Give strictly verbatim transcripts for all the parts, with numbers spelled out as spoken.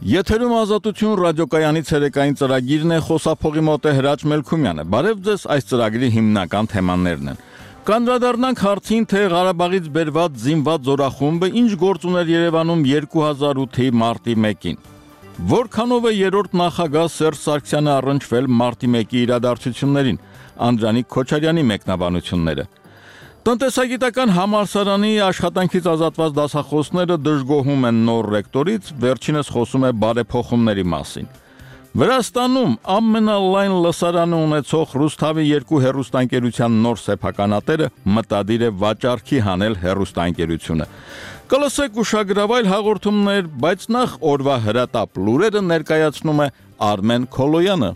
Եթերում ազատություն ռադիոկայանի ցերեկային ծրագիրն է, խոսափողի մոտ է Հրաչ Մելքումյանը։ Բարև ձեզ, այս ծրագրի հիմնական թեմաներն են։ Կանդրադառնանք հարցին, թե Ղարաբաղից բերված զինված զորախումբը ինչ գործ ուներ Երևանում երկու հազար ութի մարտի մեկին։ Որքանով է երրորդ նախագահ Սերժ Սարգսյանը առնչվել մարտի մեկի իրադարձություններին, Անդրանիկ Քոչարյանի մեկնաբանությունները։ Տնտեսագիտական համալսարանի աշխատանքից ազատված դասախոսները դժգոհում են նոր ռեկտորից, վերջինս խոսում է բարեփոխումների մասին։ Վրաստանում ամենալայն լսարանը ունեցող Ռուսթավի երկու հեռուստաընկերության նոր սեփականատերը մտադիր է վաճառքի հանել հեռուստաընկերությունը։ Կլսեք ուշագրավայր հաղորդումներ, բայց նախ օրվա հրատապ լուրերը ներկայացնում է Արմեն Քոլոյանը։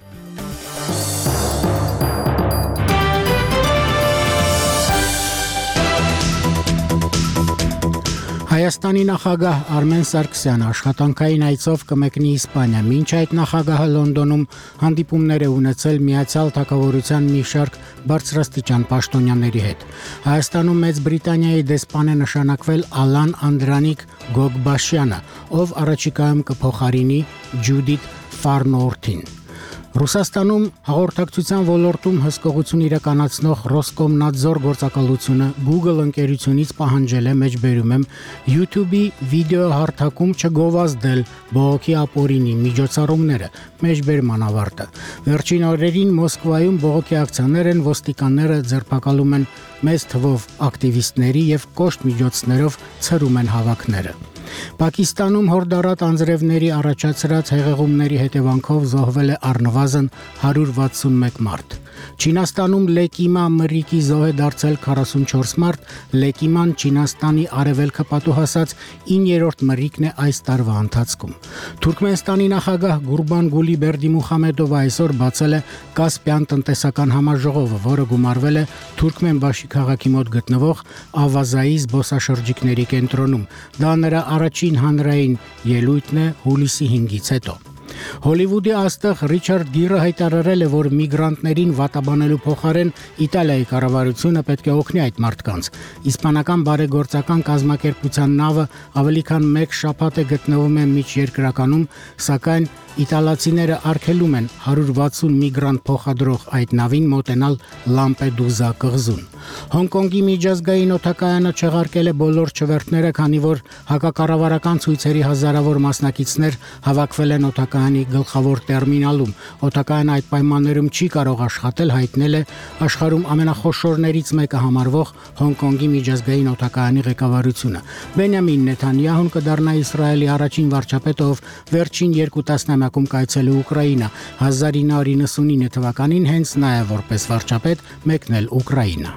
Հայաստանի նախագահ Արմեն Սարգսյանը աշխատանքային այցով կմեկնի Իսպանիա։ Մինչ այդ նախագահը Լոնդոնում հանդիպումներ է ունեցել Միացյալ Թագավորության մի շարք բարձրաստիճան պաշտոնյաների հետ։ Հայաստանում Մեծ Բրիտանիայի դեսպան է նշանակվել Ալան Անդրանիկ Գոգբաշյանը, ով առաջիկայում կփոխարինի Ջուդիթ Ֆարնորթին։ Ռուսաստանում հաղորդակցության ոլորտում հսկողություն իրականացնող Ռոսկոմնադզոր գործակալությունը Google ընկերությունից պահանջել է, մեջբերում եմ, YouTube-ի վիդեո հարթակում չգովազդել բողոքի ապօրինի միջոցառումները, մեջբերման ավարտը։ Վերջին օրերին Մոսկվայում բողոքի ակցիաներ են, ոստիկանները ձերբակալում են մեծ թվով ակտիվիստների եւ կոշտ միջոցներով ցրում են հավաքները։ Պակիստանում հորդառատ անձրևների առաջացրած հեղեղումների հետևանքով զոհվել է առնվազն հարյուր վաթսունմեկ մարդ։ Չինաստանում Լեկիմա մրրիկի զոհ է դարձել քառասունչորս մարդ, Լեկիման Չինաստանի արևելքը պատուհասած իններորդ մրրիկն է այս տարվա ընթացքում։ Թուրքմենստանի նախագահ Գուրբանգուլի Բերդիմուխամեդովը այսօր բացել է Կասպյան տնտեսական համաժողովը, որը գումարվել է Թուրքմենբաշի քաղաքի մոտ գտնվող Ավազայի զբոսաշրջիկների կենտրոնում։ Դա նրա առաջին հանրային ելույթն է հուլիսի հինգից հետո։ Հոլիվուդի աստղ Ռիչարդ Գիրը հայտարարել է, որ միգրանտներին վատաբանելու փոխարեն Իտալիայի կառավարությունը պետք է օգնի այդ մարդկանց։ Իսպանական բարեգործական կազմակերպության նավը ավելի քան մեկ շաբաթ է գտնվում է միջերկրականում, սակայն իտալացիները արգելում են հարյուր վաթսուն միգրանտ փոխադրող այդ նավին մոտենալ Լամպեդուզա կղզուն։ Հոնկոնգի միջազգային օդակայանը չեղարկել է բոլոր չվերթները, քանի որ հակակառավարական ցույցերի հազարավոր մասնակիցներ հավաքվել են օդակայանի գլխավոր տերմինալում։ Օդակայանը այդ պայմաններում չի կարող աշխատել, հայտնել է աշխարհում ամենախոշորներից մեկը համարվող Հոնկոնգի միջազգային օդակայանի ղեկավարությունը։ Բենյամին Նեթանյահուն կդառնա Իսրայելի առաջին վարչապետը, ով վերջին երկու տասնամյակում կայցել է Ուկրաինա, հազար ինը հարյուր նվաթ թվականին հենց նա է որպես վարչապետ մեկնել Ուկրաինա։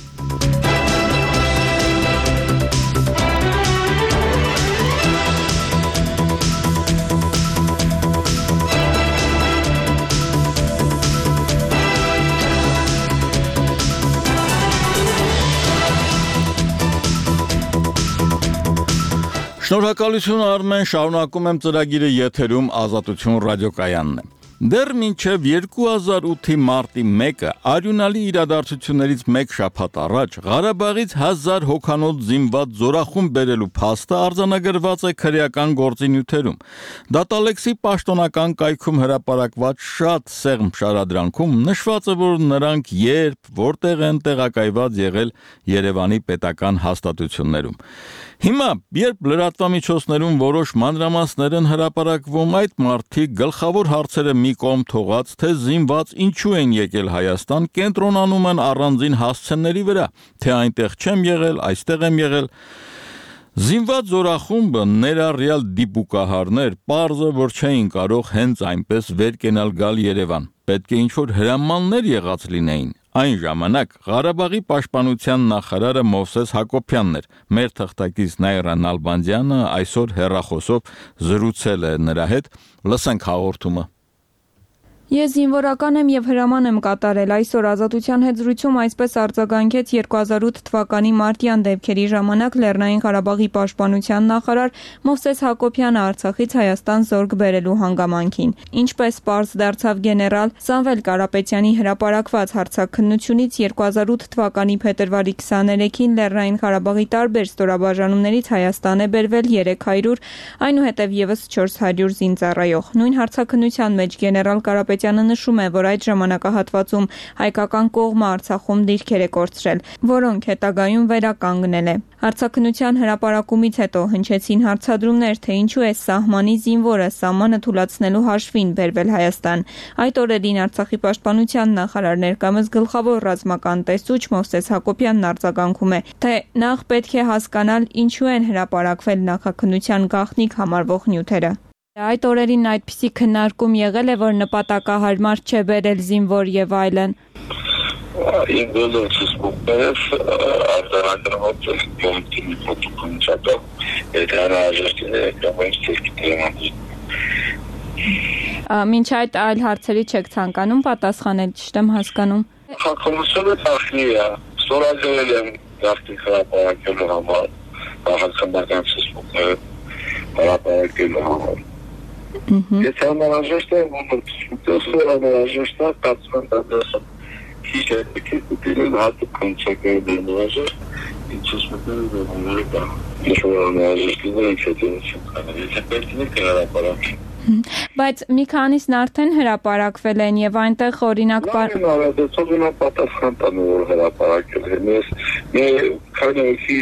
Շնորհակալություն Արմեն, շարունակում եմ ծրագիրը եթերում ազատություն ռադիոկայանն է։ Դեռ մինչև երկու հազար ութի մարտի մեկը արյունալի իրադարձություններից մեկ շաբաթ առաջ Ղարաբաղից հազար հոգանոց զինված զորախումբ բերելու փաստը արձանագրված է քրեական գործի նյութերում։ Դատալեքսի պաշտոնական կայքում հրապարակված շատ սեղմ շարադրանքում նշված է, որ նրանք երբ, որտեղ են տեղակայված եղել Երևանի պետական հաստատություններում։ Հիմա, երբ լրատվամիջոցներում որոշ մանրամասներ են հրապարակվում, այդ մարդիկ գլխավոր հարցերը մի կողմ թողած, թե զինված ինչու են եկել Հայաստան, կենտրոնանում են առանձին հասցեների վրա, թե այնտեղ չեմ եղել, այստեղ եմ եղել։ Զինված զորախումբը ներառյալ դիպուկահարներ, պարզ է, որ չէին կարող հենց այնպես վեր կենալ գալ Երևան։ Պետք է ինչ-որ հրամաններ եղած լինեին։ Այն ժամանակ Ղարաբաղի պաշտպանության նախարարը Մովսես Հակոբյանն էր։ Մեր թղթակից Նայրա Նալբանդյանը այսօր հեռախոսով զրուցել է նրա հետ։ Լսենք հաղորդումը։ Ես զինվորական եմ եւ հրաման եմ կատարել։ Այսօր Ազատության հետ զրույցում այսպես արձագանքեց երկու հազար ութ թվականի մարտյան դեպքերի ժամանակ Լեռնային Ղարաբաղի պաշտպանության նախարար Մովսես Հակոբյանը Արցախից Հայաստան զորք բերելու հանգամանքին։ Ինչպես պարզ դարձավ գեներալ Սամվել Կարապետյանի հրապարակված հարցաքննությունից երկու հազար ութ թվականի փետրվարի քսաներեքին Լեռնային Ղարաբաղի տարբեր ստորաբաժանումներից Հայաստան է բերվել երեք հարյուր, այնուհետև եւս չորս հարյուր զինծառայող։ Նույն հարցաքննության մեջ գեներալ Կարապետյանը նշում է, որ այդ ժամանակահատվածում հայկական կողմը Արցախում դիրքեր է կորցրել, որոնք հետագայում վերականգնել է։ Հարցաքննության հրապարակումից հետո հնչեցին հարցադրումներ, թե ինչու է սահմանի զինվորը սահմանը թուլացնելու հաշվին բերվել Հայաստան։ Այդ օրերին Արցախի պաշտպանության նախարար ներկայումս գլխավոր ռազմական տեսուչ Մովսես Հակոբյանն արձագանքում է, թե նախ պետք է հասկանալ ինչու են հրապարակվել նախաքննության գաղտնիք համարվող նյութերը։ Այդ օրերին այդպիսի քննարկում եղել է, որ նպատակահարմար չէ բերել զինվոր եւ այլն։ Իմ բոլոր ցուցումներով արտարակրված կոմիտեի ֆոտոկոմիչատը դրանաժերտները կամից ցերկիտերան։ Մինչ այդ այլ հարցերի չեք ցանկանում պատասխանել, ճիշտ եմ հասկանում։ Հակոմությունը տախնի է, ստորագրել եմ գաղտնի հրապարակելու համար, քաղաքական ցուցումները հրապարակելու համար։ Եթե անհրաժեշտ է, որ անհրաժեշտ է, կացման դարձը քիչ է, քիչ դիտել հատուկ կոնցեպտը դրանաժեշտ, ինչպես մտնել դրաները դա։ Ինչ-որ անհրաժեշտ է, ինչ է դրանք։ Եթե պետք է հրապարակի։ Բայց մի քանիսն արդեն հրապարակվել են եւ այնտեղ օրինակ Լավ, պատասխան տանը որ հրապարակել են։ Ես մի քանի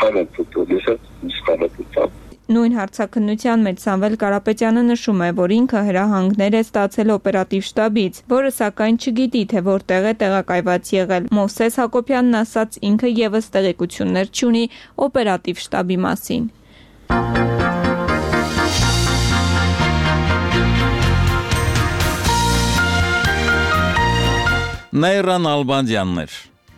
խանութի Նույն հարցաքննության մեջ Սամվել Կարապետյանը նշում է, որ ինքը հրահանգներ է ստացել օպերատիվ շտաբից, որը սակայն չգիտի, թե որտեղ է տեղակայված եղել։ Մովսես Հակոբյանն ասաց, ինքը եւս տեղեկություններ չունի օպերատիվ շտաբի մասին։ Նայրան Ալբանդյաններ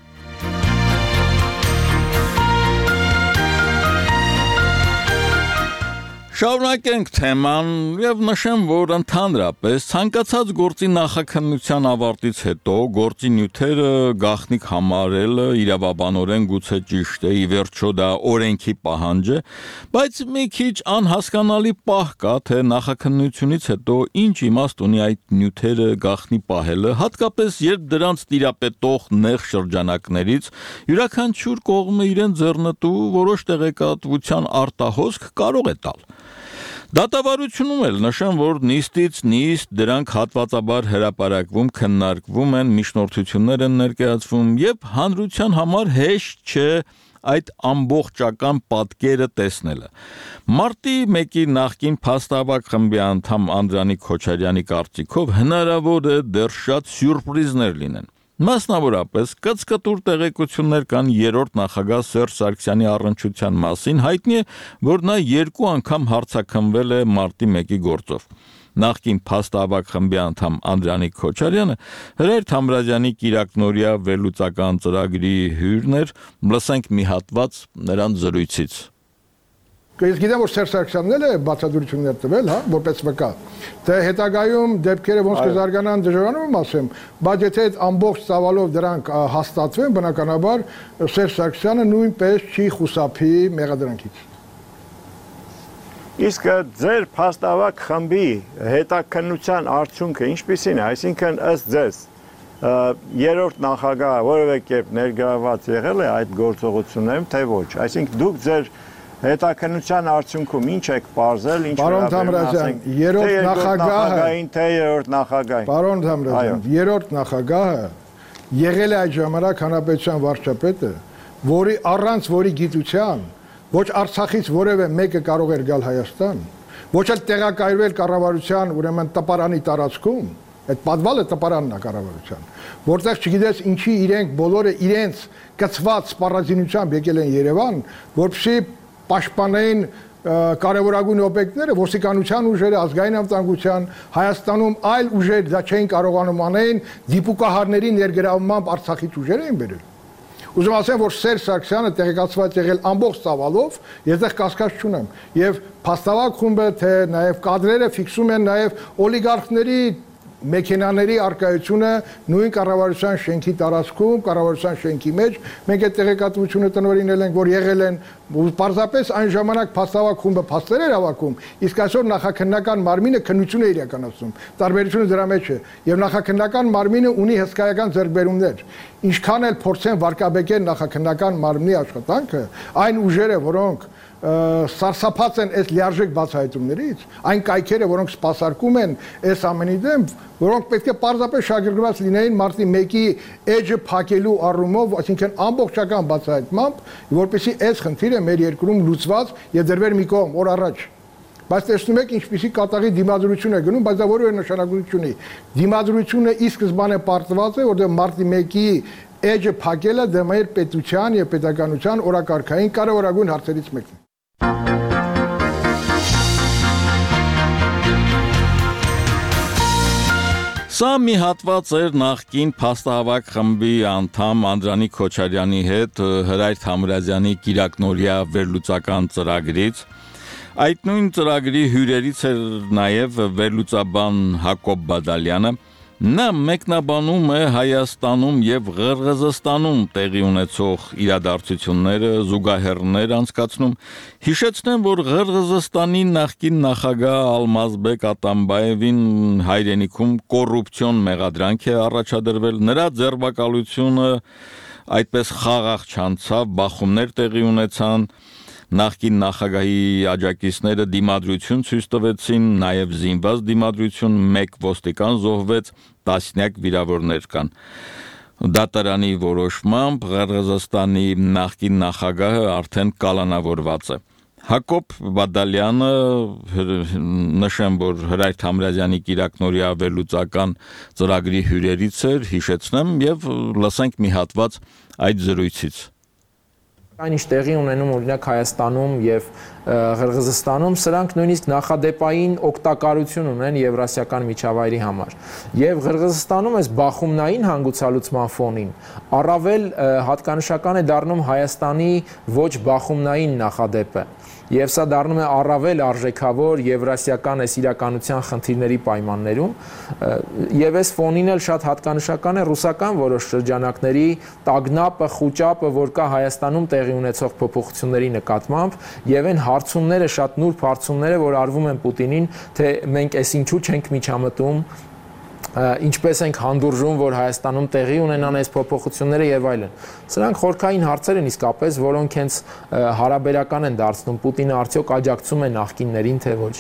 Շարունակենք թեման եւ նշեմ, որ ընդհանրապես ցանկացած գործի նախաքննության ավարտից հետո գործի նյութերը գաղտնիք համարելը իրավաբանորեն գուցե ճիշտ է, ի վերջո դա օրենքի պահանջ է, բայց մի քիչ անհասկանալի պահ կա, թե նախաքննությունից հետո ինչ իմաստ ունի այդ նյութերը գաղտնի պահելը, հատկապես երբ դրանց տիրապետող նեղ շրջանակներից յուրաքանչյուր կողմը իրեն ձեռնտու որոշ տեղեկատվության արտահոսք կարող է տալ։ Դատավարությունում էլ նշեմ, որ նիստից նիստ դրանք հատվածաբար հրապարակվում, քննարկվում են, միջնորդություններ են ներկայացվում եւ հանրության համար հեշտ չէ այդ ամբողջական պատկերը տեսնելը։ Մարտի մեկի նախկին փաստավակ խմբի անդամ Անդրանիկ Քոչարյանի կարծիքով հնարավոր է դեռ շատ սյուրպրիզներ լինեն։ Մասնավորապես կծկտուր տեղեկություններ կան երրորդ նախագահ Սերժ Սարգսյանի առնչության մասին, հայտնի է, որ նա երկու անգամ հարձակվել է մարտի մեկի գործով։ Նախկին փաստավակ խմբի անդամ Անդրանիկ Քոչարյանը Հրայր Թամրազյանի կիրակնօրյա վերլուծական ծրագրի հյուրն էր, լսենք մի հատված նրան զրույցից։ Ես գիտեմ, որ Սերժ Սարգսյանն էլ է բացատրություններ տվել, հա, որպես վկա։ Թե հետագայում դեպքերը ոնց կզարգանան դժվարանում ասեմ, բայց եթե այդ ամբողջ ծավալով դրանք հաստատվեն, բնականաբար Սերժ Սարգսյանը նույնպես չի խուսափի մեղադրանքից։ Իսկ ձեր փաստավակ խմբի հետաքննության արդյունքը ինչպիսին է, այսինքն ըստ ձեզ երրորդ նախագահը որևէ կերպ ներգրավված եղել է այդ գործողություններում, թե ոչ, այսինքն դուք ձեր հետաքննության արդյունքում ինչ եք պարզել, ինչ Պարոն Թամրազյան, երրորդ նախագահը, թե երրորդ նախագահին։ Պարոն Թամրազյան, երրորդ նախագահը եղել է այդ ժամանակ հանրապետության վարչապետը, որի առանց որի գիտության ոչ Արցախից որևէ մեկը կարող էր գալ Հայաստան, ոչ էլ տեղակայվել կառավարության ուրեմն տպարանի տարածքում, այդ պատվալը տպարանն է կառավարության, որտեղ չգիտես ինչի իրենք բոլորը իրենց կցված սպառազինությամբ եկել են Երևան, որպեսզի պաշտպանային կարևորագույն օբյեկտները, ոստիկանության ուժերը, ազգային անվտանգության, Հայաստանում այլ ուժեր դա չէին կարողանում անեն, դիպուկահարների ներգրավմամբ Արցախից ուժեր էին բերել։ Ուզում ասեմ, որ Սերժ Սարգսյանը տեղեկացված եղել ամբողջ ծավալով, ես դեռ կասկած չունեմ, եւ փաստավակ խումբը, թե նաեւ կադրերը ֆիքսում են նաեւ օլիգարխների մեքենաների արկայությունը նույն կառավարության շենքի տարածքում, կառավարության շենքի մեջ, մենք այդ տեղեկատվությունը տնօրինել ենք, որ եղել են պարզապես այն ժամանակ փաստավակ խումբը փաստեր էր հավաքում, իսկ այսօր նախաքննական մարմինը քննություն է իրականացնում։ Տարբերությունը դրա մեջ է, եւ նախաքննական մարմինը ունի հսկայական ձեռքբերումներ։ Ինչքան էլ փորձեն վարկաբեկել նախաքննական մարմնի աշխատանքը, այն ուժերը, որոնք սարսափած են այս լիարժեք բացահայտումներից, այն կայքերը, որոնք սպասարկում են այս ամենի դեմ, որոնք պետք է պարզապես շահագրգռված լինեին մարտի մեկի էջը փակելու առումով, այսինքն ամբողջական բացահայտմամբ, որպեսզի այս խնդիրը մեր երկրում լուծված եւ դրվեր մի կողմ օր առաջ։ Բայց տեսնում եք ինչպիսի կատաղի դիմադրություն է գնում, բայց դա որևէ նշանակություն ունի։ Դիմադրությունը ի սկզբանե պարտված է, որտեղ մարտի մեկի էջը փակելը դա մեր պետության եւ պետականության օրակարգային կարևորագույն հարցերից մեկն է։ Սա մի հատված էր նախկին փաստահավաք խմբի անդամ Անդրանիկ Քոչարյանի հետ Հրայր Թամրազյանի կիրակնօրյա վերլուծական ծրագրից։ Այդ նույն ծրագրի հյուրերից էր նաև վերլուծաբան Հակոբ Բադալյանը։ Նա մեկնաբանում է Հայաստանում եւ Ղրղզստանում տեղի ունեցող իրադարձությունները, զուգահեռներ անցկացնում։ Հիշեցնեմ, որ Ղրղզստանի նախկին նախագահ Ալմազբեկ Ատամբաևին հայրենիքում կոռուպցիոն մեղադրանք է առաջադրվել, նրա ձերբակալությունը այդպես խաղաղ չանցավ, բախումներ տեղի ունեցան։ Նախկին նախագահի աջակիցները դիմադրություն ցույց տվեցին, նաև զինված դիմադրություն, մեկ ոստիկան զոհվեց, տասնյակ վիրավորներ կան։ Դատարանի որոշմամբ Ղրղզստանի նախկին նախագահը արդեն կալանավորված է։ Հակոբ Բադալյանը նշեմ, որ Հրայր Թամրազյանի կիրակնօրյա վերլուծական ծրագրի հյուրերից էր, հիշեցնեմ եւ լսենք մի հատված այդ զրույցից։ Այն ինչ տեղի ունենում օրինակ Հայաստանում եւ Ղրղզստանում, սրանք նույնիսկ նախադեպային օգտակարություն ունեն Եվրասիական միջավայրի համար։ Եվ Ղրղզստանում այս բախումնային հանգուցալուծման ֆոնին առավել հատկանշական է դառնում Հայաստանի ոչ բախումնային նախադեպը։ Եվ սա դառնում է առավել արժեքավոր եվրասիական այս իրականության խնդիրների պայմաններում, եւ այս ֆոնին էլ շատ հատկանշական է ռուսական որոշ շրջանակների տագնապը, խուճապը, որ կա Հայաստանում տեղի ունեցող փոփոխությունների նկատմամբ, եւ այն հարցումները, շատ նուրբ հարցումները, որ արվում են Պուտինին, թե մենք այս ինչու չենք միջամտում, ինչպես ենք հանդուրժում, որ Հայաստանում տեղի ունենան այս փոփոխությունները եւ այլն։ Սրանք խորքային հարցեր են իսկապես, որոնք հենց հարաբերական են դարձնում Պուտինը արդյոք աջակցում է նախկիններին, թե ոչ։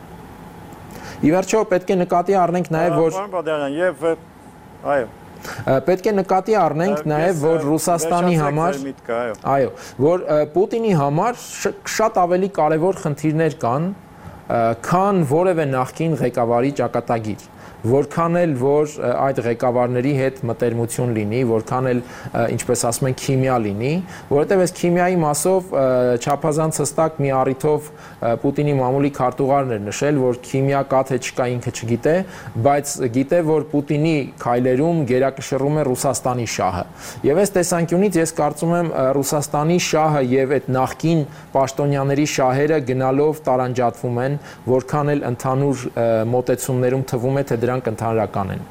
Ի վերջո պետք է նկատի առնենք նաեւ, որ եւ այո պետք է նկատի առնենք նաեւ, որ Ռուսաստանի համար, այո, որ Պուտինի համար շատ ավելի կարեւոր խնդիրներ կան, քան որևէ նախկին ղեկավարի ճակատագիր։ Որքան էլ որ այդ ղեկավարների հետ մտերմություն լինի, որքան էլ ինչպես ասում են քիմիա լինի, որովհետև այս քիմիայի մասով չափազանց հստակ մի առիթով Պուտինի մամուլի քարտուղարն էր նշել, որ քիմիա կա թե չկա ինքը չգիտե, բայց գիտե, որ Պուտինի քայլերում գերակշռում է Ռուսաստանի շահը։ Եվ այս տեսանկյունից ես կարծում եմ Ռուսաստանի շահը եւ այդ նախկին պաշտոնյաների շահերը գնալով տարանջատվում են, որքան էլ ընդհանուր մոտեցումներում թվում է, թե դրանք ընդհանրական են։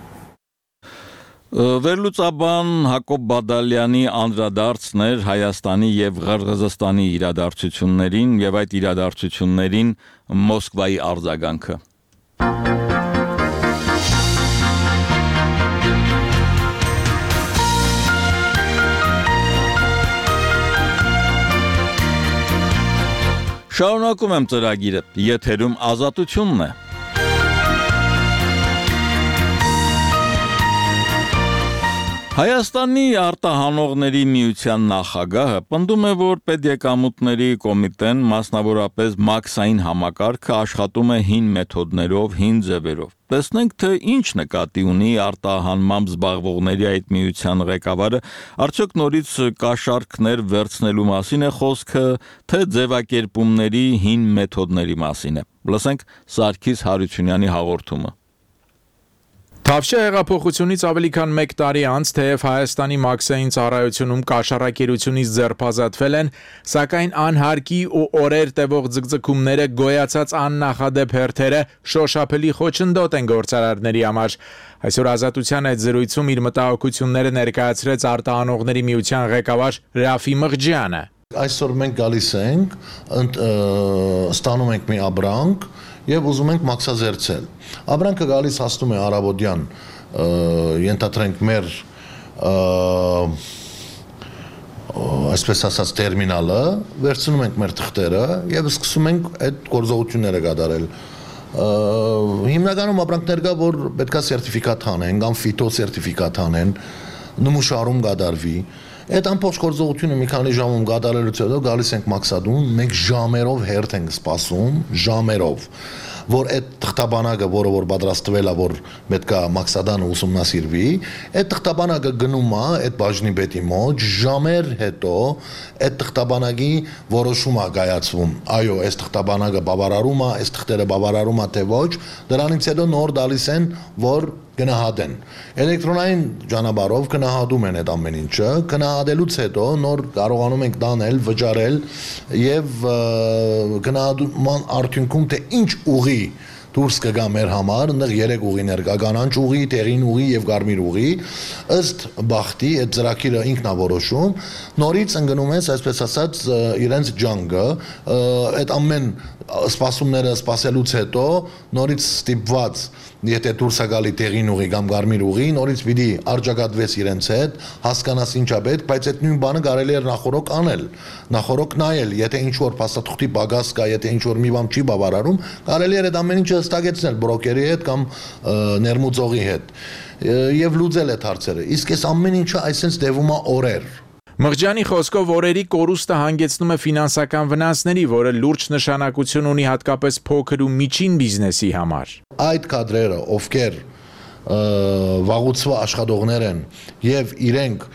Վերլուծաբան Հակոբ Բադալյանի անդրադարձն էր Հայաստանի եւ Ղրղզստանի իրադարձություններին եւ այդ իրադարձություններին Մոսկվայի արձագանքը։ Շարունակում եմ ծրագիրը, եթերում Ազատությունն է։ Հայաստանի արտահանողների միության նախագահը պնդում է, որ պետեկամուտների կոմիտեն մասնավորապես մաքսային համակարգը աշխատում է հին մեթոդներով, հին ձևերով։ Տեսնենք, թե ինչ նկատի ունի արտահանմամբ զբաղվողների այդ միության ղեկավարը, արդյոք նորից կաշառքներ վերցնելու մասին է խոսքը, թե ձևակերպումների հին մեթոդների մասին է։ Լսենք Սարգիս Հարությունյանի հաղորդումը։ Թավշյա հեղափոխությունից ավելի քան մեկ տարի անց, թեև Հայաստանի մաքսային ծառայությունում կաշառակերությունից ձերբազատվել են, սակայն անհարկի ու օրեր տևող ձգձգումները, գոյացած աննախադեպ հերթերը շոշափելի խոչընդոտ են գործարարների համար։ Այսօր Ազատության այդ զրույցում իր մտահոգությունները ներկայացրեց արտահանողների միության ղեկավար Ռաֆի Մղջյանը։ Այսօր մենք գալիս ենք, ստանում ենք մի ապրանք եւ ուզում ենք մաքսազերծել։ Ապրանքը գալիս հասնում է Արաբոդյան, ենթադրենք մեր այսպես ասած տերմինալը, վերցնում ենք մեր թղթերը եւ սկսում ենք այդ գործողությունները կատարել։ Հիմնականում ապրանքներ կա, որ պետքա սերտիֆիկատ հանեն, կամ ֆիտո սերտիֆիկատ հանեն, նմուշարում կատարվի։ Այդ ամբողջ գործողությունը մի քանի ժամում կատարելուց հետո գալիս ենք մաքսադուն, մենք ժամերով հերթ ենք սպասում, ժամերով, որ այդ թղթաբանակը, որը որ պատրաստվել է, որ պետք է մաքսադանը ուսումնասիրվի, այդ թղթաբանակը գնում է այդ բաժնի պետի մոտ, ժամեր հետո այդ թղթաբանակի որոշում է կայացվում, այո, այս թղթաբանակը բավարարում է, այս թղթերը բավարարում է թե ոչ, դրանից հետո նոր դալիս են, որ գնահատեն։ Էլեկտրոնային ճանապարհով գնահատում են այդ ամեն ինչը, գնահատելուց հետո նոր կարողանում ենք դանել, վճարել եւ գնահատման արդյունքում թե ինչ ուղի դուրս կգա մեր համար, այնտեղ երեք ուղիներ կա, կանաչ ուղի, տեղին ուղի եւ կարմիր ուղի, ըստ բախտի այդ ծրագիրը ինքն է որոշում, նորից ընկնում ես, այսպես ասած, իրենց ջանգը, այդ ամեն սպասումները սպասելուց հետո նորից ստիպված, եթե դուրս է գալի տեղին ուղի կամ կարմիր ուղի, նորից պիտի արձակատվես իրենց հետ, հասկանաս ինչա պետք, բայց այդ նույն բանը կարելի է նախորոք անել, նախորոք նայել, եթե ինչ որ փաստաթղթի պակաս կա, եթե ինչ որ մի բան չի բավարարում, կարելի է այդ ամեն ինչը հստակեցնել բրոկերի հետ կամ ներմուծողի հետ եւ լուծել այդ հարցերը։ Իսկ այս ամեն ինչը այսպես տևում է օրեր։ Մղջյանի խոսքով օրերի կորուստը հանգեցնում է ֆինանսական վնասների, որը լուրջ նշանակություն ունի հատկապես փոքր ու միջին բիզնեսի համար։ Այդ կադրերը, ովքեր վաղուց աշխատողներ են եւ իրենք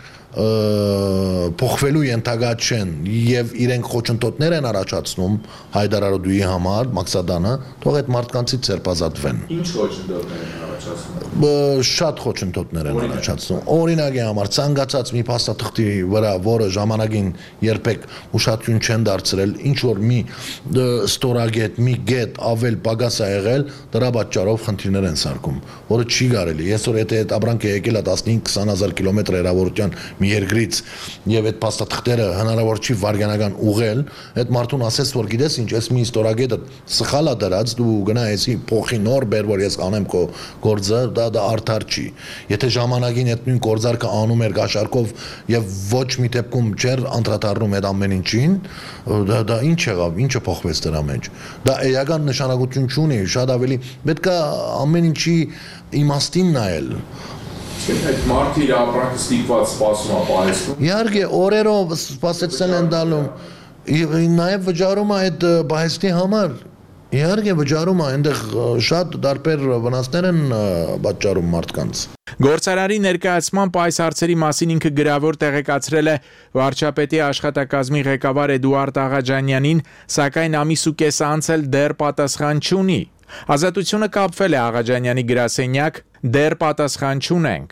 փոխվելու ենթակա չեն եւ իրենք խոչընդոտներ են առաջացնում Հայդարարոդուի համար, Մաքսադանը, թող այդ մարդկանցից ձերբազատվեն։ Ինչ խոչընդոտներ են առաջացնում։ Շատ խոչընդոտներ են առաջացնում։ Օրինակի համար ցանկացած մի փաստաթղթի վրա, որը ժամանակին երբեք ուշադրություն չեն դարձրել, ինչ որ մի ստորագետ, մի գետ ավել պակաս է եղել, դրա պատճառով խնդիրներ են սարքում, որը չի կարելի։ Այսօր եթե այդ ապրանքը եկել է տասնհինգ քսան հազար կիլոմետր հեռավորության մի երկրից եւ այդ փաստաթղթերը հնարավոր չի վարյանական ուղղել, այդ մարդուն ասես որ գիտես ինչ, այս մի ստորագետը սխալ է դրած, դու գնա էսի փոխի նոր բեր, որ ես անեմ քո գործը, դա դա արդար չի։ Եթե ժամանակին այդ նույն գործարքը անում էր գաշարկով եւ ոչ մի դեպքում չէր անդրադառնում այդ ամեն ինչին, դա դա ինչ եղավ, ինչը փոխվեց դրա մեջ։ Դա էական նշանակություն չունի, շատ ավելի պետք է ամեն ինչի իմաստին նայել։ Այդ մարդը իր ապրանքը ստիպված սպասում է պահեստում։ Իհարկե, օրերով սպասեցնել են դալում եւ նաեւ վճարում է այդ պահեստի համար։ Իհարկե վճարում է, այնտեղ շատ տարբեր վնասներ են պատճառում մարդկանց։ Գործարարի ներկայացմամբ այս հարցերի մասին ինքը գրավոր տեղեկացրել է վարչապետի աշխատակազմի ղեկավար Էդուարդ Աղաջանյանին, սակայն ամիս ու կես անց էլ դեռ պատասխան չունի։ Ազատությունը կապվել է Աղաջանյանի գրասենյակ, դեռ պատասխան չունենք։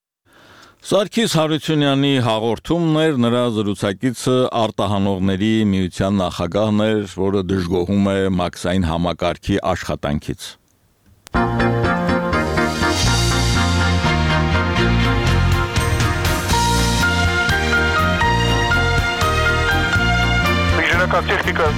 Սարգիս Հարությունյանի հաղորդումն էր, նրա զրուցակիցը արտահանողների միության նախագահն էր, որը դժգոհում է մաքսային համակարգի աշխատանքից։ Ինժեներական տեխնիկա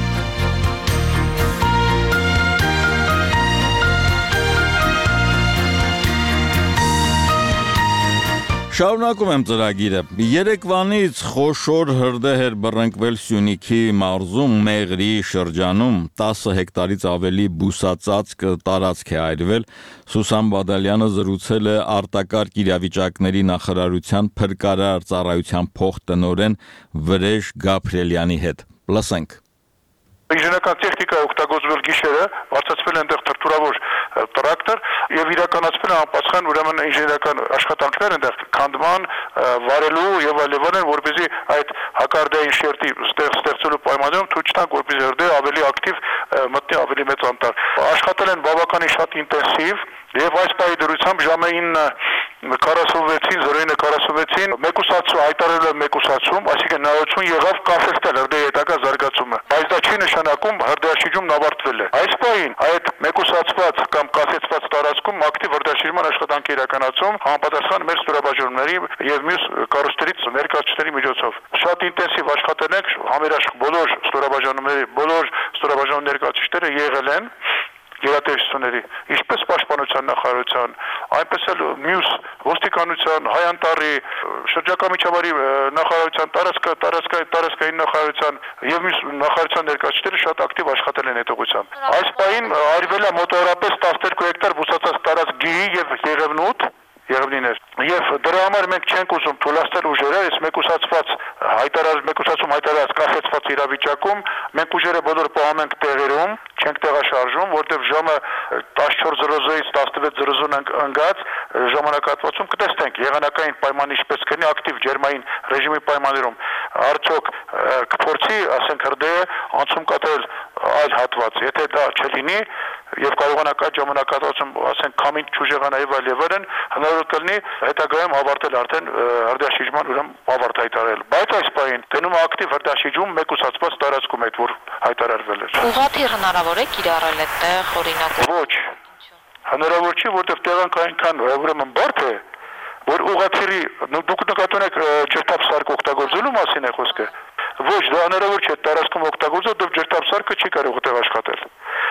Շարունակում եմ ծրագիրը։ Երեկվանից խոշոր հրդեհ էր բռնկվել Սյունիքի մարզում Մեղրի շրջանում, տասը հեկտարից ավելի բուսածածկ տարածք է այրվել։ Սուսան Բադալյանը զրուցել է արտակարգ իրավիճակների նախարարության փրկարար ծառայության փոխտնօրեն Վրեժ Գաբրիելյանի հետ։ Լսենք։ Ինժեներական տեխնիկա օգտագործվել գիշերը, բարձրացվել են այնտեղ թրթուրավոր տրակտոր եւ իրականացվել են անպատասխան ուրեմն ինժեներական աշխատանքներ այնտեղ քանդման, վարելու եւ այլն, որպեսզի այդ հակարդային շերտի ստեղծելու պայմաններում թույլ չտանք, որպեսզի հրդեհը ավելի ակտիվ մտնի ավելի ավելի մեծ անտառ։ Աշխատել են բավականին շատ ինտենսիվ եւ այս պահի դրությամբ ժամը քառասունվեցին զրոյինը քառասունվեցին մեկուսացում հայտարարել է մեկուսացում, այսինքն նայություն եղավ կասեցնել հրդեհի հետագա զարգացումը, բայց դա չի նշանակում հրդեհաշիջումն ավարտվել է։ Այս պահին այդ մեկուսացված կամ կասեցված տարածքում ակտիվ հրդեհաշիջման աշխատանք է իրականացում համապատասխան մեր ստորաբաժանումների եւ մյուս կառույցներից ներկայացուցիչների միջոցով։ Շատ ինտենսիվ աշխատել ենք, համերաշխ բոլոր ստորաբաժանումների, բոլոր ստորաբաժանումների ներկայացուցիչները եղել են գերատեսչությունների, ինչպես պաշտպանության նախարարության, այնպես էլ մյուս ոստիկանության, հայ անտառի, շրջակա միջավայրի նախարարության, տարածքը, տարածքային, տարածքային նախարարության եւ մյուս նախարարության ներկայացուցիչները շատ ակտիվ աշխատել են այդ ուղղությամբ։ Այս պահին արվել է մոտավորապես տասներկու հեկտար բուսացած տարածք գիհի եւ եղևնուտ Եղևնիներ եւ դրա համար մենք չենք ուզում թույլատրել ուժերը, այս մեկուսացված հայտարար մեկուսացում հայտարարած կասեցված իրավիճակում մենք ուժերը բոլոր պահում ենք տեղերում, չենք տեղաշարժում, որտեղ ժամը տասնչորս զրոյից տասնվեց զրոյուն ընկած ժամանակահատվածում կտեսնենք եղանակային պայմանը ինչպես կլինի ակտիվ ջերմային ռեժիմի պայմաններում արդյոք կփորձի, ասենք հրդեհը անցում կատարել այլ հատված, եթե դա չլինի եւ կարողանակ այդ ժամանակահատվածում ասենք քամին չուժեղանա եւ այլ եւ այլն հնարավոր կլինի հետագայում ավարտել արդեն հրդեհաշիջման ուրեմն ավարտ հայտարարել, բայց այս պահին տնում է ակտիվ հրդեհաշիջում մեկուսացված տարածքում այդ որ հայտարարվել է։ Ուղղաթիռ հնարավոր է կիրառել այդտեղ օրինակ։ Ոչ։ Հնարավոր չի, որտեղ տեղանք այնքան ուրեմն բարդ է, որ ուղղաթիռի դուք նկատունեք ջրտափ օգտագործելու մասին է խոսքը։ Ոչ, դա հնարավոր չէ տարածքում օգտագործել, դեռ ջրտափ սարքը չի կարող այդտեղ աշխատել։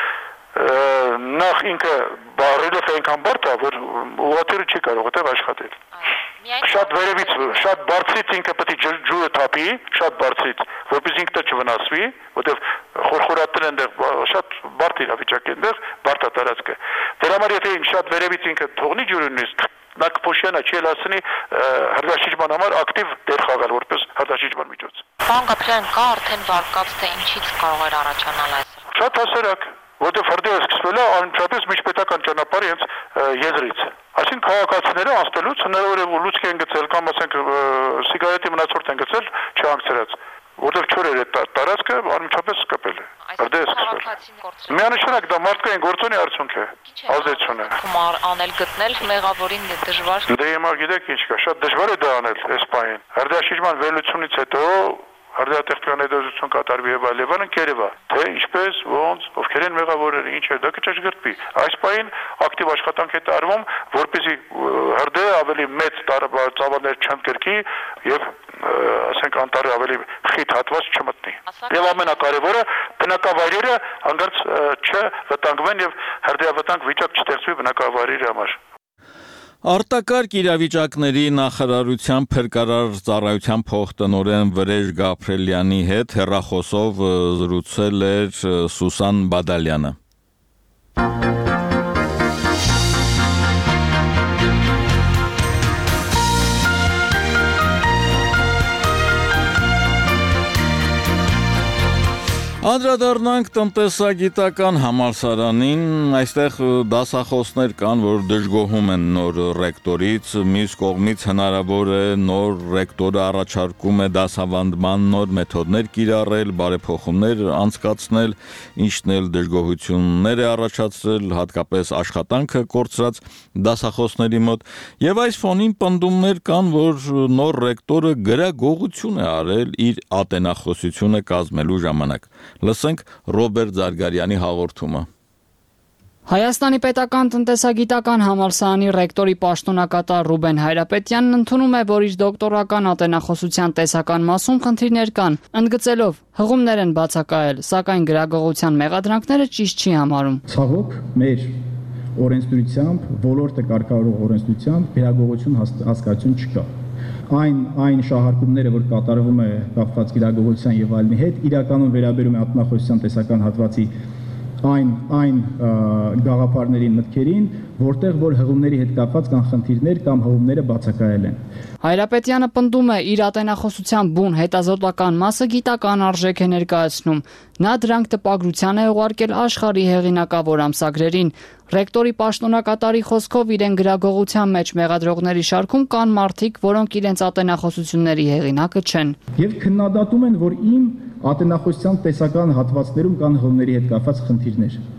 Նախ ինքը բարելով այնքան բարդ է, որ ուղղաթիռը չի կարող այդտեղ աշխատել։ Շատ վերևից, շատ բարձրից ինքը պետք է ջուրը թափի, շատ բարձրից, որպես ինքը չվնասվի, որտեղ խորխորատել են դեռ շատ բարդ իրավիճակ է դեռ, բարդ է տարածքը։ Դրա համար եթե շատ վերևից ինքը թողնի ջուրը նույնիսկ նա կփոշյանա չի լացնի հրդեհաշիջման համար ակտիվ դեր խաղալ որպես հրդեհաշիջման միջոց։ Պարոն Գաբրելյան, կա արդեն վարկած թե ինչից կարող էր առաջանալ այս։ Շատ հասարակ, որտեղ հրդեհը սկսվել է անմիջապես միջպետական ճանապարհի հենց եզրից։ Այսինքն քաղաքացիները անցնելուց հնարավոր է լուցկ են գցել կամ ասենք սիգարետի մնացորդ են գցել չհանգցրած, որտեղ չոր էր այդ տարածքը անմիջապես սկսել է։ Հրդեհը սկսվել։ Միանշանակ դա մարդկային գործոնի արդյունք է, ազդեցություն է։ Գումար անել գտնել մեղավորին դժվար։ Դե հիմա գիտեք ինչ կա, շատ դժվար է դա անել այս պահին։ Հրդեհաշիջման վերլուծությունից հետո հրդեհատեխնիկական հետազոտություն կատարվի եւ այլ եւ այլն կերևա, թե ինչպես, ոնց, ովքեր են մեղավորները, ինչ է, դա կճշգրտվի։ Այս պահին ակտիվ աշխատանք է տարվում, որպեսզի հրդեհը ավելի մեծ ծավալներ չընդգրկի եւ ասենք անտառը ավելի խիտ հատված չմտնի։ Եվ ամենակարևորը բնակավայրերը հանգարց չվտանգվեն եւ հրդեհավտանգ վիճակ չստեղծվի բնակավայրերի համար։ Արտակարգ իրավիճակների նախարարության փրկարար ծառայության փոխտնօրեն Վրեժ Գաբրելյանի հետ հեռախոսով զրուցել էր Սուսան Բադալյանը։ Անդրադառնանք տնտեսագիտական համալսարանին, այստեղ դասախոսներ կան, որ դժգոհում են նոր ռեկտորից, մյուս կողմից հնարավոր է նոր ռեկտորը առաջարկում է դասավանդման նոր մեթոդներ կիրառել, բարեփոխումներ անցկացնել, ինչն էլ դժգոհություններ է առաջացրել, հատկապես աշխատանքը կորցրած դասախոսների մոտ, եւ այս ֆոնին պնդումներ կան, որ նոր ռեկտորը գրագողություն է արել իր ատենախոսությունը կազմելու ժամանակ։ Լսենք Ռոբերտ Զարգարյանի հաղորդումը։ Հայաստանի պետական տնտեսագիտական համալսարանի ռեկտորի պաշտոնակատար Ռուբեն Հայրապետյանն ընդունում է, որ իր դոկտորական ատենախոսության տեսական մասում խնդիրներ կան, ընդգծելով հղումներ են բացակայել, սակայն գրագողության մեղադրանքները ճիշտ չի համարում։ Ցավոք, մեր օրենսդրությամբ, ոլորտը կարգավորող օրենսդրությամբ գրագողություն հասկացություն չկա։ Այն այն շահարկումները, որ կատարվում է կապված գիրագողության եւ այլնի հետ, իրականում վերաբերում է ատենախոսության տեսական հատվածի այն այն գաղափարներին, մտքերին, որտեղ որ հղումների հետ կապված կան խնդիրներ կամ հղումները բացակայել են։ Հայրապետյանը պնդում է, իր ատենախոսության բուն հետազոտական մասը գիտական արժեք է ներկայացնում։ Նա դրանք տպագրության է ուղարկել աշխարհի հեղինակավոր ամսագրերին։ Ռեկտորի պաշտոնակատարի խոսքով իրեն գրագողության մեջ մեղադրողների շարքում կան մարդիկ, որոնք իրենց ատենախոսությունների հեղինակը չեն։ Եվ քննադատում են, որ իմ ատենախոսության տեսական հատվածներում կան հղումների հետ կապված խնդիրներ։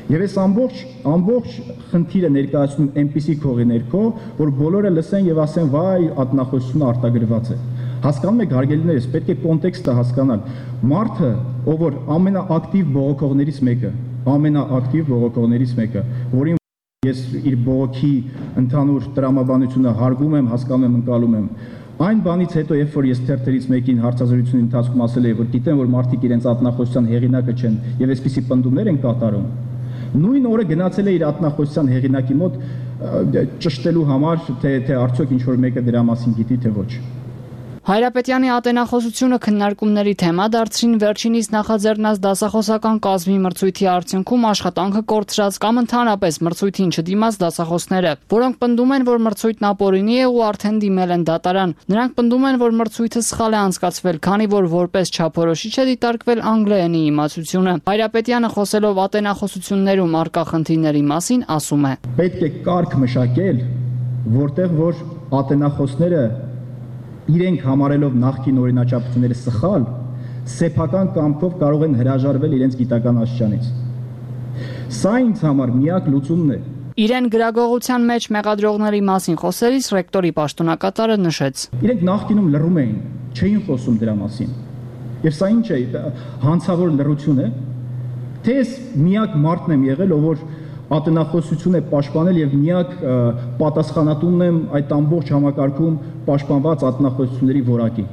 Եվ այս ամբողջ ամբողջ խնդիրը ներկայացնում այնպիսի քողի ներքո, որ բոլորը լսեն եւ ասեն՝ «Վայ, ատնախոսությունը արտագրված է»։ Հասկանում եք, հարգելիներս, պետք է կոնտեքստը հասկանալ։ Մարդը, ով որ ամենաակտիվ բողոքողներից մեկը, ամենաակտիվ բողոքողներից մեկը, որին ես իր բողոքի ընդհանուր տրամաբանությունը հարգում եմ, հասկանում եմ, ընկալում եմ։ Այն բանից հետո, երբ որ ես թերթերից մեկին հարցազրույցների ընթացքում ասել եմ, որ գիտեմ, որ մարդիկ իրենց ատնախոսության հեղինակը չեն եւ այսպիսի պնդումներ են կատարում, նույն օրը գնացել է իր ատնախոսության հեղինակի մոտ ճշտելու համար, թե թե արդյոք ինչ որ մեկը դրա մասին գիտի, թե ոչ։ Հայրապետյանի ատենախոսությունը քննարկումների թեմա դարձրին վերջինիս նախաձեռնած դասախոսական կազմի մրցույթի արդյունքում աշխատանքը կորցրած կամ ընդհանրապես մրցույթին չդիմած դասախոսները, որոնք պնդում են, որ մրցույթն ապօրինի է ու արդեն դիմել են դատարան։ Նրանք պնդում են, որ մրցույթը սխալ է անցկացվել, քանի որ որպես չափորոշիչ է դիտարկվել անգլերենի իմացությունը։ Հայրապետյանը խոսելով ատենախոսություններում առկա խնդիրների մասին ասում է. Պետք է կարգ մշակել, որտեղ որ ատենախոսները իրենք համարելով նախկին օրինաչափությունները սխալ, սեփական կամքով կարող են հրաժարվել իրենց գիտական աստիճանից։ Սա ինձ համար միակ լուծումն է։ Իրեն գրագողության մեջ մեղադրողների մասին խոսելիս ռեկտորի պաշտոնակատարը նշեց. Իրենք նախկինում լռում էին, չէին խոսում դրա մասին։ Եվ սա ինչ է, հանցավոր լռություն է, թե ես միակ մարդն եմ եղել, ով որ ատենախոսություն է պաշտպանել եւ միակ պատասխանատունն եմ այդ ամբողջ համակարգում պաշտպանված ատենախոսությունների որակի։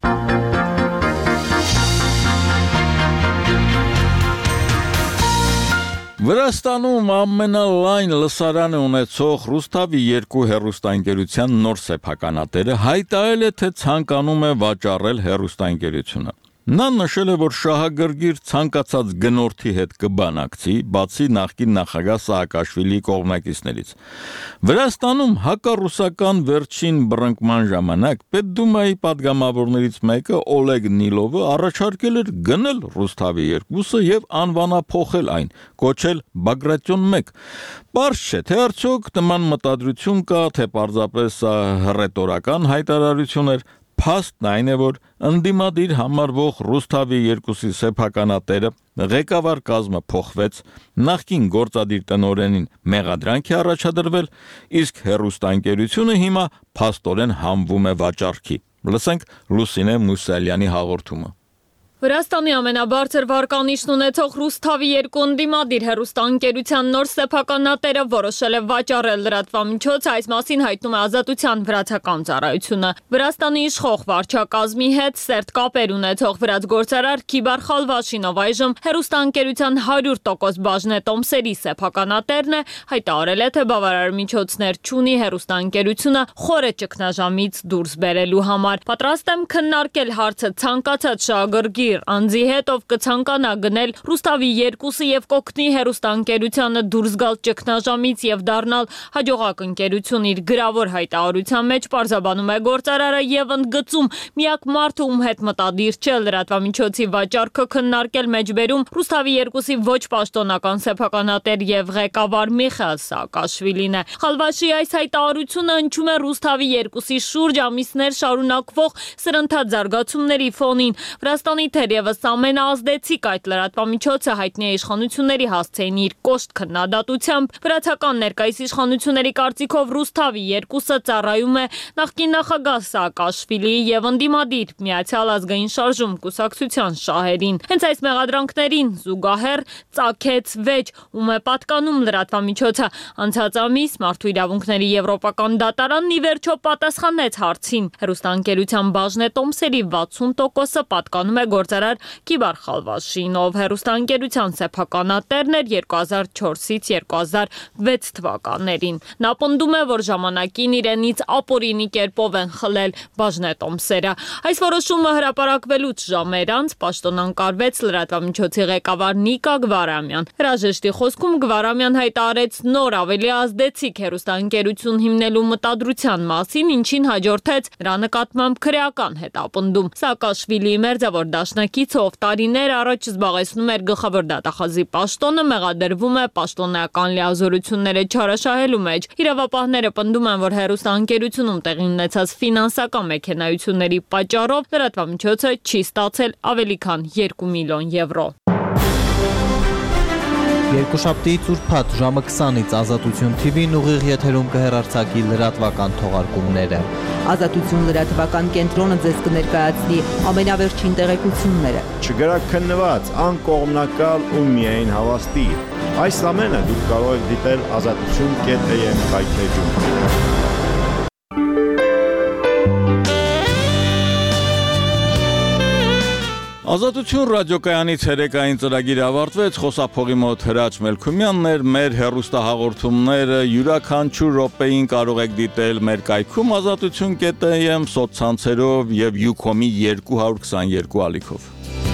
Վրաստանում ամենալայն լսարանը ունեցող Ռուսթավի երկու հեռուստաընկերության նոր սեփականատերը հայտարարել է, թե ցանկանում է վաճառել հեռուստաընկերությունը։ Նա նշել է, որ շահագրգիռ ցանկացած գնորդի հետ կբանակցի, բացի նախկին նախագահ Սաակաշվիլիի կողմնակիցներից։ Վրաստանում հակառուսական վերջին բռնկման ժամանակ Պետդումայի падգամավորներից մեկը Օլեգ Նիլովը առաջարկել էր գնել Ռուսթավի երկուսը եւ անվանափոխել այն, կոչել Բագրատյոն մեկ։ Պարզ չէ, թե արդյոք նման մտադրություն կա, թե պարզապես հռետորական հայտարարություն էր։ Փաստն այն է, որ ընդդիմադիր համարվող Ռուսթավի երկուսի սեփականատերը ղեկավար կազմը փոխվեց, նախկին գործադիր տնօրենին մեղադրանք է առաջադրվել, իսկ հեռուստաընկերությունը հիմա փաստորեն համվում է վաճառքի։ Լսենք Լուսինե Մուսալյանի հաղորդումը։ Վրաստանի ամենաբարձր վարկանիշն ունեցող Ռուսթավի երկու ընդդիմադիր հեռուստաընկերության նոր սեփականատերը որոշել է վաճառել լրատվամիջոցը, այս մասին հայտնում է Ազատության վրացական ծառայությունը։ Վրաստանի իշխող վարչակազմի հետ սերտ կապեր ունեցող վրացգործարար Քիբար Խալվաշինով այժմ հեռուստաընկերության հարյուր տոկոս բաժնե տոմսերի սեփականատերն է, հայտարարել է, թե բավարար միջոցներ չունի հեռուստաընկերությունը խորը ճգնաժամից դուրս բերելու համար։ Պատրաստ եմ քննարկել հարցը ցանկացած շահագրգիռ անձի հետ, ով կցանկանա գնել Ռուսթավի երկուսը եւ կօգնի հեռուստաընկերությանը դուրս գալ ճգնաժամից եւ դառնալ հաջողակ ընկերություն, իր գրավոր հայտարարության մեջ պարզաբանում է գործարարը եւ ընդգծում միակ մարդը, ում հետ մտադիր չէ լրատվամիջոցի վաճառքը քննարկել մեջբերում Ռուսթավի երկուսի ոչ պաշտոնական սեփականատեր եւ ղեկավար Միխայել Սաակաշվիլին է։ Խալվաշի այս հայտարարությունը հնչում է Ռուսթավի երկուսի շուրջ ամիսներ շարունակվող սրընթաց զարգացումների ֆոնին։ Վրաստանի թերևս ամենաազդեցիկ այդ լրատվամիջոցը հայտնի է իշխանությունների հասցեին իր կոշտ քննադատությամբ։ Վրացական ներկայիս իշխանությունների կարծիքով Ռուսթավի երկուսը ծառայում է նախկին նախագահ Սաակաշվիլիի եւ ընդդիմադիր Միացյալ ազգային շարժում կուսակցության շահերին։ Հենց այս մեղադրանքներին զուգահեռ ծագեց վեճ, ում է պատկանում լրատվամիջոցը։ Անցած ամիս Մարդու իրավունքների եվրոպական դատարանն ի վերջո պատասխանեց հարցին։ Հեռուստաընկերության բաժնե տոմսերի վաթսուն տոկոսը պատկանում է գործարար Քիբար Խալվաշին, ով հեռուստաընկերության սեփականատերն էր երկու հազար չորսից երկու հազար վեց թվականներին։ Նա պնդում է, որ ժամանակին իրենից ապօրինի կերպով են խլել բաժնետոմսերը։ Այս որոշումը հրապարակվելուց ժամեր անց պաշտոնանկարվեց լրատվամիջոցի ղեկավար Նիկա Գվարամյան։ Հրաժեշտի խոսքում Գվարամյան հայտարարեց նոր ավելի ազդեցիկ հեռուստաընկերություն հիմնելու մտադրության մասին, ինչին հաջորդեց նրա նկատմամբ քրեական հետապնդում։ Սաակաշվիլիի մերձավոր դաշնակիցը, ով տարիներ առաջ զբաղեցնում էր գլխավոր դատախազի պաշտոնը, մեղադրվում է պաշտոնական լիազորությունները չարաշահելու մեջ։ Իրավապահները պնդում են, որ հեռուստաընկերությունում տեղի ունեցած ֆինանսական մեքենայությունների պատճառով լրատվամիջոցը չի ստացել ավելի քան երկու միլիոն եվրո։ Երկուշաբթի ծուրփաթ ժամը քսանից Ազատություն թի վին ուղիղ եթերում կհեռարձակի լրատվական թողարկումները։ Ազատություն լրատվական կենտրոնը ձեզ կներկայացնի ամենավերջին տեղեկությունները։ Չգրաքննված, անկողմնակալ ու միայն հավաստի։ Այս ամենը դուք կարող եք դիտել ազատություն կետ am կայքեջում։ Ազատություն ռադիոկայանի ցերեկային ծրագիրը ավարտվեց, խոսափողի մոտ Հրաչ Մելքումյանն էր, մեր հեռուստահաղորդումները յուրաքանչյուր րոպեին կարող եք դիտել մեր կայքում ազատություն կետ am, սոցցանցերով եւ Յուքոմի երկու հարյուր քսաներկու ալիքով։